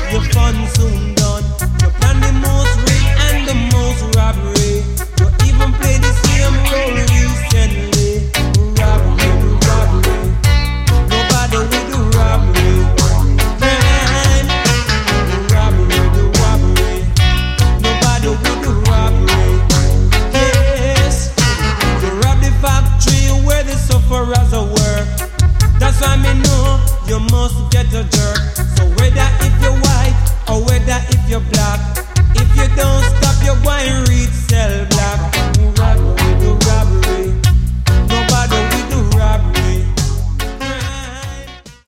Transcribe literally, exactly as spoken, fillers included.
your fun soon done. You plan the most rape and the most robbery. You even play the same role.